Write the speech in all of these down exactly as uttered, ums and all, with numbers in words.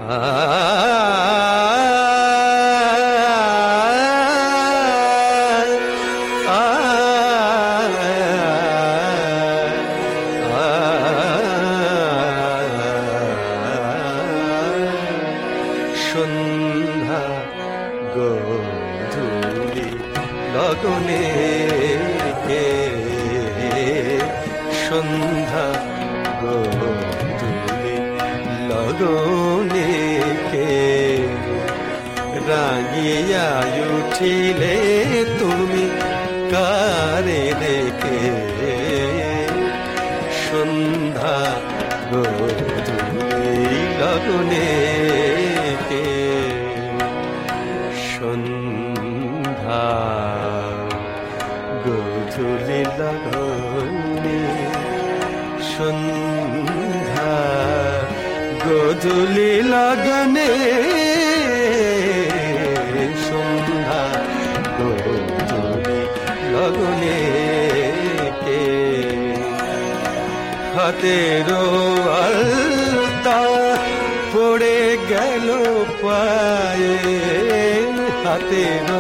সন্ধ্যা গোধূলি লগনে কে সন্ধ্যা গোধূলি লগনে কে রাঙিয়া উঠিলে তুমি কারে দেখে সন্ধ্যা গোধূলি লগনে কে সন্ধ্যা গোধূলি লগনে সন্ধ্যা গোধূলি লগনে সন্ধ্যা গোধূলি লগনে কে হাতেরো আলতা পড়ে গেল পায়ে হাতেরো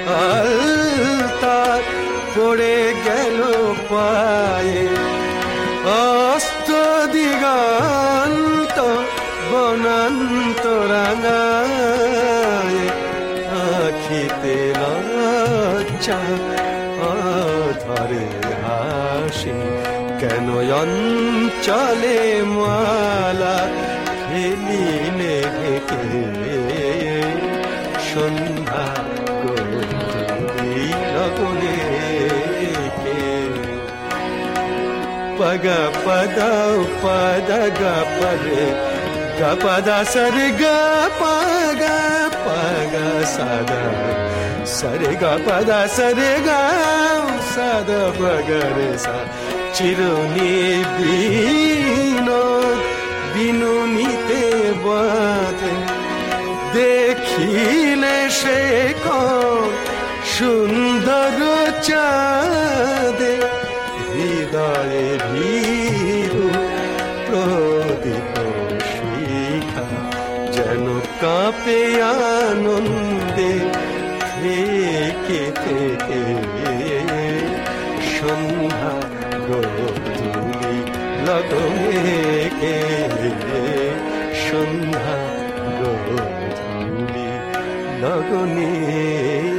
আলতা পড়ে গেল পায়ে অস্ত দিগন্ত বনান্ত রাঙায় আখিতে লজ্জা অধরে হাসি কেন অঞ্চলে মালা ফেলিলে ঢেকে সন্ধ্যা গোধূলি লগনে কে পগা পদা পদা গা পরে গা পদা সরে গা পগা পগা সাদা সরে গা পদা সরে গা সাদা পগরে সা চিরুনি বিনোদ বিনুনিতে বাঁধে দেখিলে সে কোন সুন্দর চাঁদে হৃদয়ে ভীরু প্রদীপ শিখা যেন কাঁপে আনন্দে থেকে থেকে সন্ধ্যা গোধূলি লগনে কে সন্ধ্যা গোধূলি লগনে